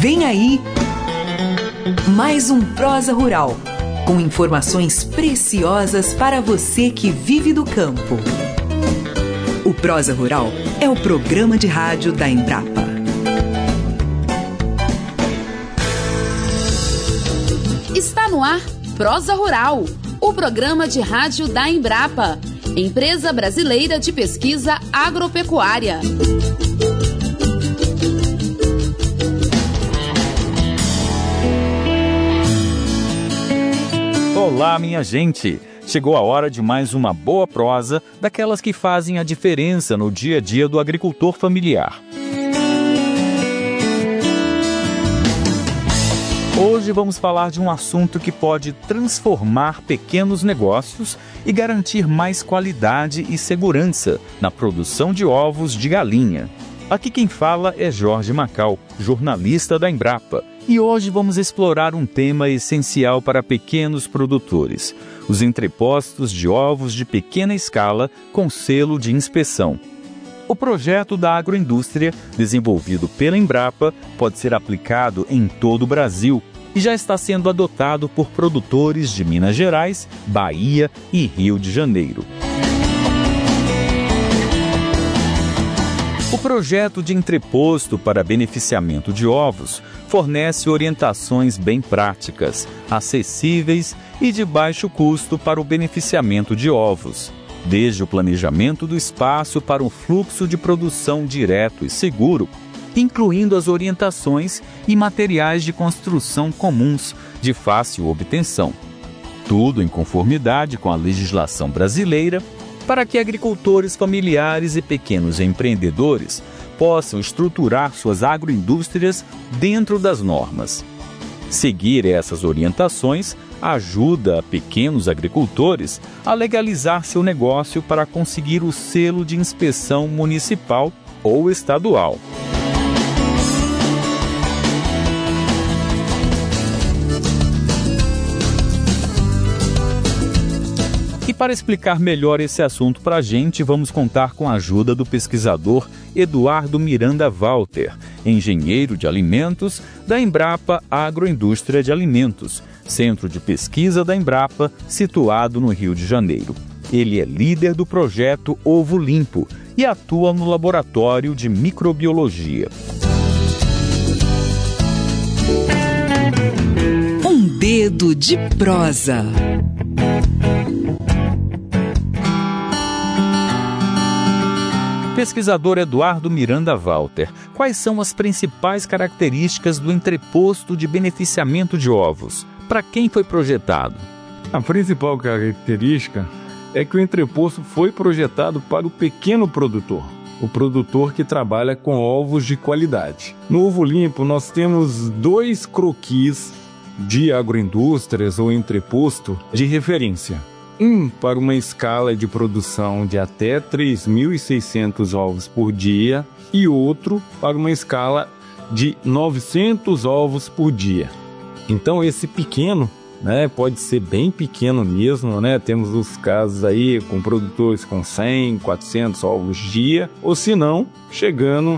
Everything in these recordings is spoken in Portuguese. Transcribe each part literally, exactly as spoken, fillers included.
Vem aí mais um Prosa Rural, com informações preciosas para você que vive do campo. O Prosa Rural é o programa de rádio da Embrapa. Está no ar Prosa Rural, o programa de rádio da Embrapa, Empresa Brasileira de Pesquisa Agropecuária. Olá, minha gente! Chegou a hora de mais uma boa prosa, daquelas que fazem a diferença no dia a dia do agricultor familiar. Hoje vamos falar de um assunto que pode transformar pequenos negócios e garantir mais qualidade e segurança na produção de ovos de galinha. Aqui quem fala é Jorge Macau, jornalista da Embrapa. E hoje vamos explorar um tema essencial para pequenos produtores: os entrepostos de ovos de pequena escala com selo de inspeção. O projeto da agroindústria, desenvolvido pela Embrapa, pode ser aplicado em todo o Brasil e já está sendo adotado por produtores de Minas Gerais, Bahia e Rio de Janeiro. O projeto de entreposto para beneficiamento de ovos fornece orientações bem práticas, acessíveis e de baixo custo para o beneficiamento de ovos, desde o planejamento do espaço para um fluxo de produção direto e seguro, incluindo as orientações e materiais de construção comuns de fácil obtenção. Tudo em conformidade com a legislação brasileira, para que agricultores familiares e pequenos empreendedores possam estruturar suas agroindústrias dentro das normas. Seguir essas orientações ajuda pequenos agricultores a legalizar seu negócio para conseguir o selo de inspeção municipal ou estadual. E para explicar melhor esse assunto para a gente, vamos contar com a ajuda do pesquisador Eduardo Miranda Walter, engenheiro de alimentos da Embrapa Agroindústria de Alimentos, centro de pesquisa da Embrapa, situado no Rio de Janeiro. Ele é líder do projeto Ovo Limpo e atua no laboratório de microbiologia. Um dedo de prosa. Pesquisador Eduardo Miranda Walter, quais são as principais características do entreposto de beneficiamento de ovos? Para quem foi projetado? A principal característica é que o entreposto foi projetado para o pequeno produtor, o produtor que trabalha com ovos de qualidade. No Ovo Limpo, nós temos dois croquis de agroindústrias ou entreposto de referência. Um para uma escala de produção de até três mil e seiscentos ovos por dia e outro para uma escala de novecentos ovos por dia. Então esse pequeno, né, pode ser bem pequeno mesmo, né? Temos os casos aí com produtores com cem, quatrocentos ovos dia, ou se não, chegando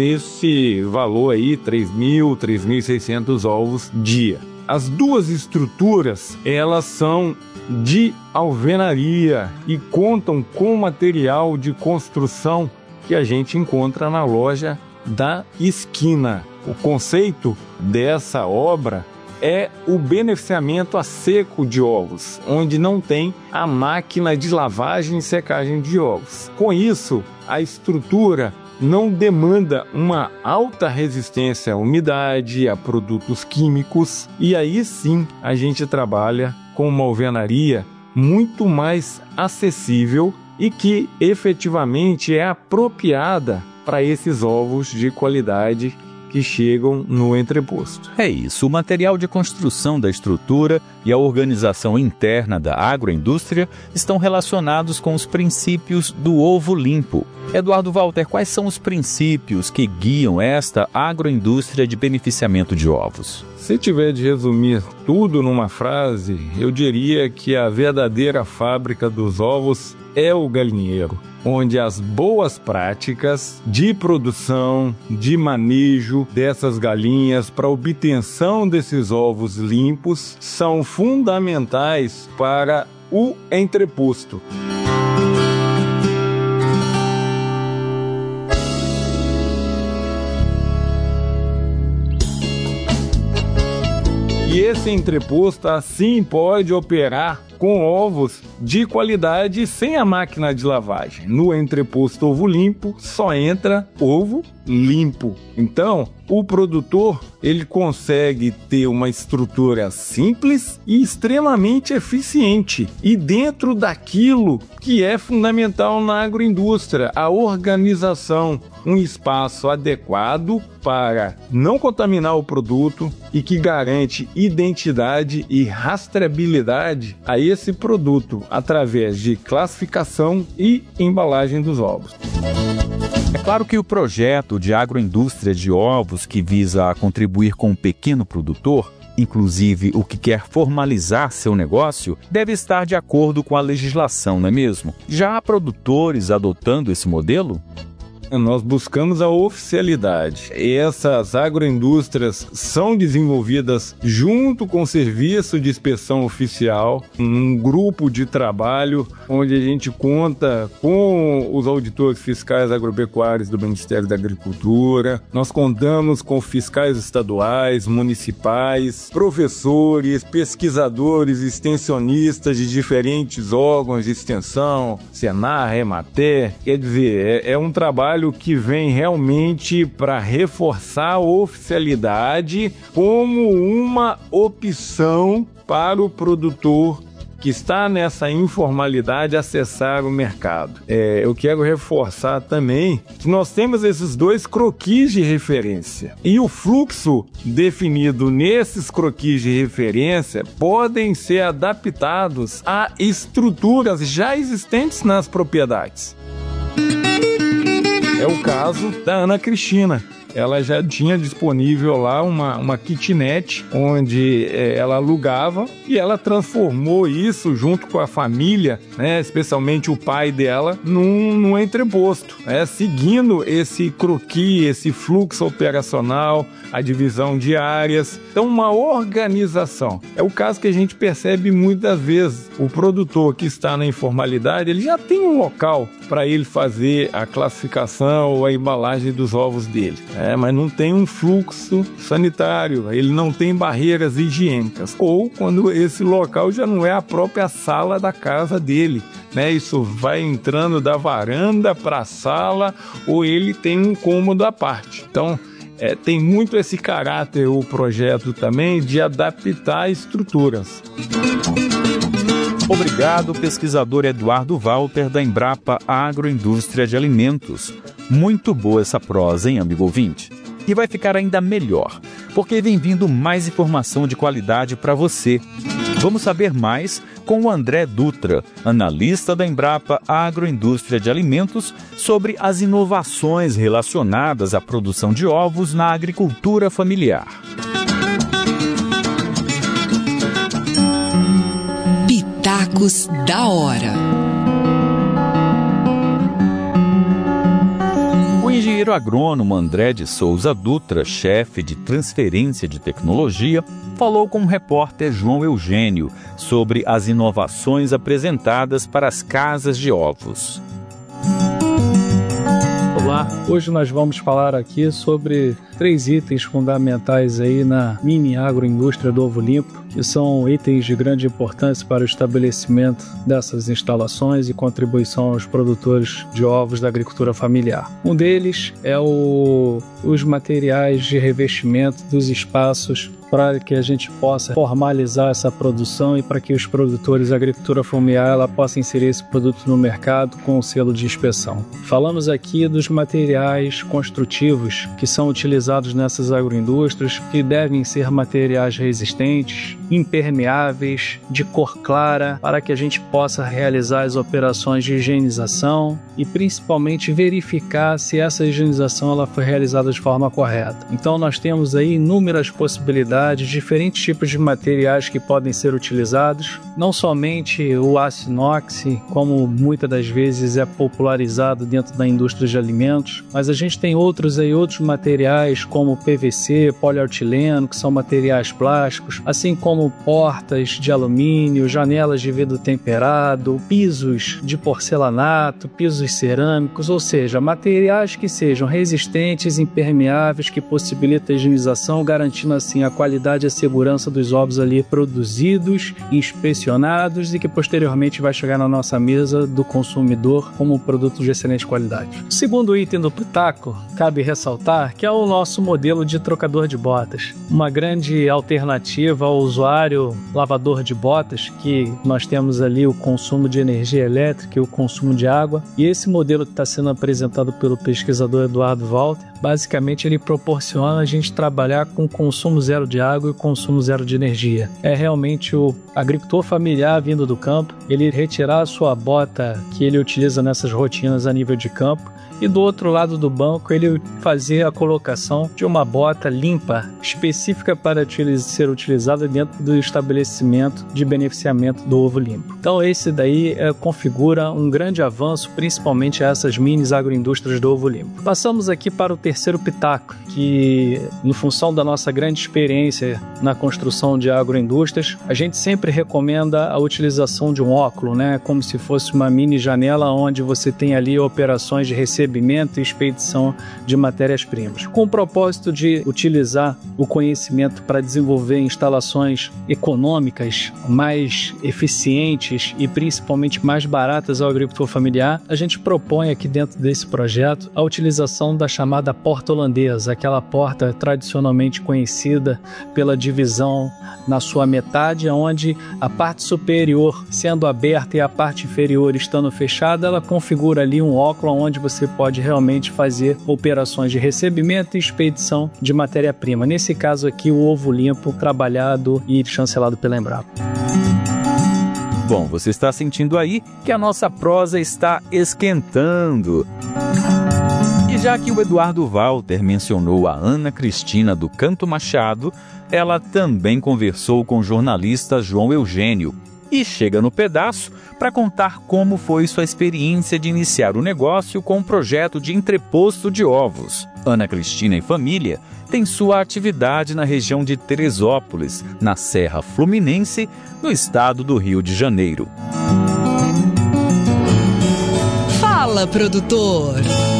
nesse valor aí, três mil, três mil e seiscentos ovos dia. As duas estruturas, elas são de alvenaria e contam com material de construção que a gente encontra na loja da esquina. O conceito dessa obra é o beneficiamento a seco de ovos, onde não tem a máquina de lavagem e secagem de ovos. Com isso, a estrutura não demanda uma alta resistência à umidade, a produtos químicos, e aí sim a gente trabalha com uma alvenaria muito mais acessível e que efetivamente é apropriada para esses ovos de qualidade que chegam no entreposto. É isso, o material de construção da estrutura e a organização interna da agroindústria estão relacionados com os princípios do Ovo Limpo. Eduardo Walter, quais são os princípios que guiam esta agroindústria de beneficiamento de ovos? Se tiver de resumir tudo numa frase, eu diria que a verdadeira fábrica dos ovos é o galinheiro, onde as boas práticas de produção, de manejo dessas galinhas para obtenção desses ovos limpos são fundamentais para o entreposto. E esse entreposto assim pode operar com ovos de qualidade sem a máquina de lavagem. No entreposto ovo limpo só entra ovo limpo. Então, o produtor ele consegue ter uma estrutura simples e extremamente eficiente e dentro daquilo que é fundamental na agroindústria, a organização, um espaço adequado para não contaminar o produto e que garante identidade e rastreabilidade a esse produto através de classificação e embalagem dos ovos. É claro que o projeto de agroindústria de ovos que visa contribuir com o pequeno produtor, inclusive o que quer formalizar seu negócio, deve estar de acordo com a legislação, não é mesmo? Já há produtores adotando esse modelo? Nós buscamos a oficialidade. Essas agroindústrias são desenvolvidas junto com o Serviço de Inspeção Oficial, um grupo de trabalho onde a gente conta com os auditores fiscais agropecuários do Ministério da Agricultura. Nós contamos com fiscais estaduais, municipais, professores, pesquisadores, extensionistas de diferentes órgãos de extensão, Senar, Emater. Quer dizer, é, é um trabalho que vem realmente para reforçar a oficialidade como uma opção para o produtor que está nessa informalidade acessar o mercado. É, eu quero reforçar também que nós temos esses dois croquis de referência e o fluxo definido nesses croquis de referência podem ser adaptados a estruturas já existentes nas propriedades. É o caso da Ana Cristina. Ela já tinha disponível lá uma, uma kitnet onde é, ela alugava e ela transformou isso junto com a família, né, especialmente o pai dela, num, num entreposto, né, seguindo esse croquis, esse fluxo operacional, a divisão de áreas. Então, uma organização. É o caso que a gente percebe muitas vezes. O produtor que está na informalidade, ele já tem um local para ele fazer a classificação ou a embalagem dos ovos dele. É, mas não tem um fluxo sanitário, ele não tem barreiras higiênicas. Ou quando esse local já não é a própria sala da casa dele, né? Isso vai entrando da varanda para a sala, ou ele tem um cômodo à parte. Então, é, tem muito esse caráter o projeto também de adaptar estruturas. Obrigado, pesquisador Eduardo Walter, da Embrapa Agroindústria de Alimentos. Muito boa essa prosa, hein, amigo ouvinte? E vai ficar ainda melhor, porque vem vindo mais informação de qualidade para você. Vamos saber mais com o André Dutra, analista da Embrapa Agroindústria de Alimentos, sobre as inovações relacionadas à produção de ovos na agricultura familiar. Pitacos da Hora. O engenheiro agrônomo André de Souza Dutra, chefe de transferência de tecnologia, falou com o repórter João Eugênio sobre as inovações apresentadas para as casas de ovos. Olá, hoje nós vamos falar aqui sobre três itens fundamentais aí na mini agroindústria do ovo limpo, que são itens de grande importância para o estabelecimento dessas instalações e contribuição aos produtores de ovos da agricultura familiar. Um deles é o, os materiais de revestimento dos espaços para que a gente possa formalizar essa produção e para que os produtores da agricultura familiar ela possa inserir esse produto no mercado com o selo de inspeção. Falamos aqui dos materiais construtivos que são utilizados utilizados nessas agroindústrias, que devem ser materiais resistentes, impermeáveis, de cor clara, para que a gente possa realizar as operações de higienização e principalmente verificar se essa higienização ela foi realizada de forma correta. Então nós temos aí inúmeras possibilidades, diferentes tipos de materiais que podem ser utilizados, não somente o aço inox, como muitas das vezes é popularizado dentro da indústria de alimentos, mas a gente tem outros aí, outros materiais como P V C, polietileno, que são materiais plásticos, assim como portas de alumínio, janelas de vidro temperado, pisos de porcelanato, pisos cerâmicos, ou seja, materiais que sejam resistentes, impermeáveis, que possibilitam a higienização, garantindo assim a qualidade e a segurança dos ovos ali produzidos, inspecionados e que posteriormente vai chegar na nossa mesa do consumidor como um produto de excelente qualidade. O segundo item do pitaco, cabe ressaltar que é o nosso modelo de trocador de botas, uma grande alternativa ao usuário lavador de botas, que nós temos ali o consumo de energia elétrica e o consumo de água, e esse modelo que está sendo apresentado pelo pesquisador Eduardo Walter, basicamente ele proporciona a gente trabalhar com consumo zero de água e consumo zero de energia. É realmente o agricultor familiar vindo do campo, ele retirar a sua bota que ele utiliza nessas rotinas a nível de campo, e do outro lado do banco ele fazer a colocação de uma bota limpa, específica para ser utilizada dentro do estabelecimento de beneficiamento do ovo limpo. Então esse daí é, configura um grande avanço, principalmente a essas minis agroindústrias do ovo limpo. Passamos aqui para o terceiro pitaco, que em função da nossa grande experiência na construção de agroindústrias, a gente sempre recomenda a utilização de um óculo, né, como se fosse uma mini janela onde você tem ali operações de recebimento e expedição de matérias-primas, com o propósito de utilizar o conhecimento para desenvolver instalações econômicas mais eficientes e principalmente mais baratas ao agricultor familiar. A gente propõe aqui dentro desse projeto a utilização da chamada porta holandesa, aquela porta tradicionalmente conhecida pela divisão na sua metade, onde a parte superior sendo aberta e a parte inferior estando fechada, ela configura ali um óculo onde você pode realmente fazer operações de recebimento e expedição de matéria-prima. Nesse caso aqui, o ovo limpo, trabalhado e chancelado pela Embrapa. Bom, você está sentindo aí que a nossa prosa está esquentando. E já que o Eduardo Walter mencionou a Ana Cristina do Canto Machado, ela também conversou com o jornalista João Eugênio e chega no pedaço para contar como foi sua experiência de iniciar o negócio com um projeto de entreposto de ovos. Ana Cristina e família têm sua atividade na região de Teresópolis, na Serra Fluminense, no estado do Rio de Janeiro. Fala, produtor!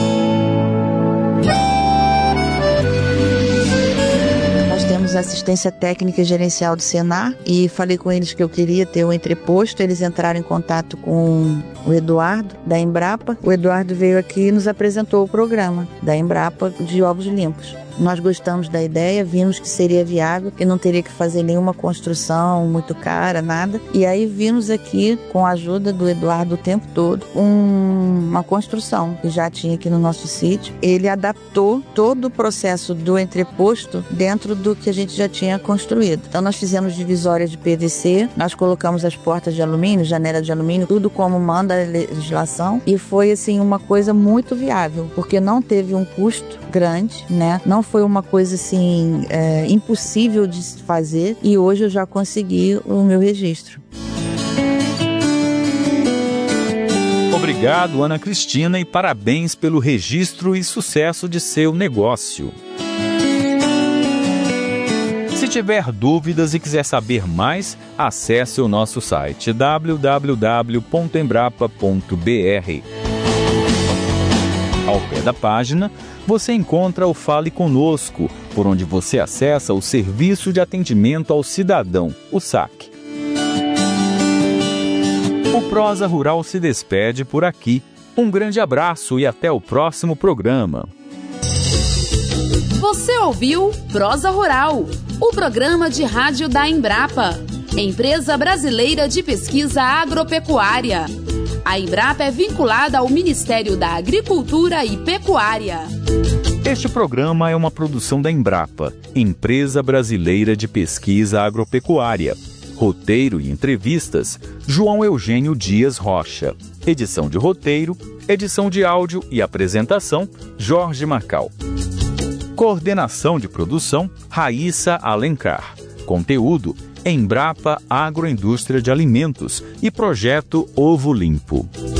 Temos assistência técnica e gerencial do Senar e falei com eles que eu queria ter um entreposto. Eles entraram em contato com o Eduardo da Embrapa. O Eduardo veio aqui e nos apresentou o programa da Embrapa de ovos limpos. Nós gostamos da ideia, vimos que seria viável, que não teria que fazer nenhuma construção muito cara, nada. E aí vimos aqui, com a ajuda do Eduardo o tempo todo, um, uma construção que já tinha aqui no nosso sítio. Ele adaptou todo o processo do entreposto dentro do que a gente já tinha construído. Então nós fizemos divisórias de P V C, nós colocamos as portas de alumínio, janela de alumínio, tudo como manda a legislação. E foi assim uma coisa muito viável, porque não teve um custo grande, né? Não foi uma coisa assim é, impossível de fazer, e hoje eu já consegui o meu registro. Obrigado, Ana Cristina, e parabéns pelo registro e sucesso de seu negócio. Se tiver dúvidas e quiser saber mais, acesse o nosso site w w w ponto embrapa ponto b r. Ao pé da página, você encontra o Fale Conosco, por onde você acessa o Serviço de Atendimento ao Cidadão, o S A C. O Prosa Rural se despede por aqui. Um grande abraço e até o próximo programa. Você ouviu Prosa Rural, o programa de rádio da Embrapa, Empresa Brasileira de Pesquisa Agropecuária. A Embrapa é vinculada ao Ministério da Agricultura e Pecuária. Este programa é uma produção da Embrapa, Empresa Brasileira de Pesquisa Agropecuária. Roteiro e entrevistas, João Eugênio Dias Rocha. Edição de roteiro, edição de áudio e apresentação, Jorge Macau. Coordenação de produção, Raíssa Alencar. Conteúdo, Embrapa Agroindústria de Alimentos e Projeto Ovo Limpo.